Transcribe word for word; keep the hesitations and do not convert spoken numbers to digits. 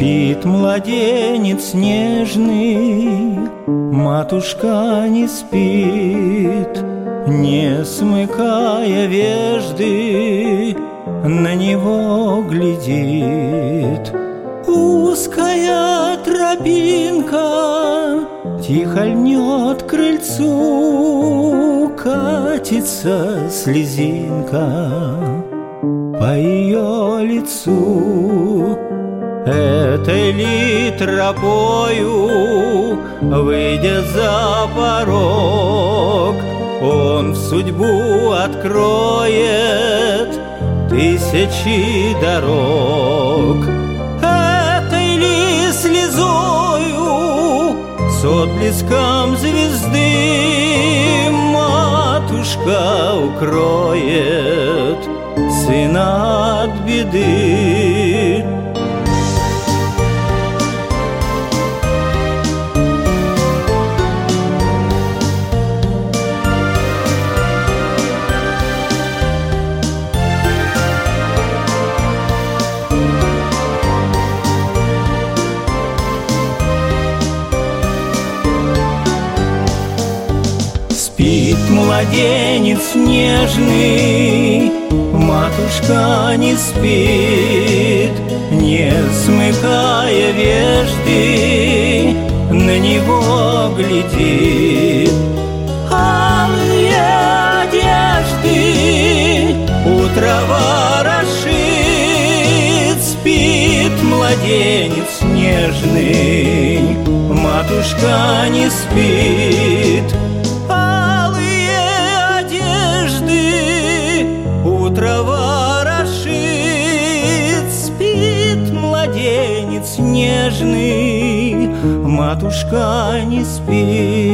Спит младенец нежный, матушка не спит, не смыкая вежды, на него глядит. Узкая тропинка тихо льнет к крыльцу, катится слезинка по ее лицу. Этой ли тропою, выйдя за порог, он в судьбу откроет тысячи дорог? Этой ли слезою, с отблеском звезды, матушка укроет сына от беды? Спит младенец нежный, матушка не спит, не смыкая вежды, на него глядит. Алые одежды у трава расшит, спит младенец нежный, матушка не спит. Трава расшит, спит младенец нежный, матушка не спит.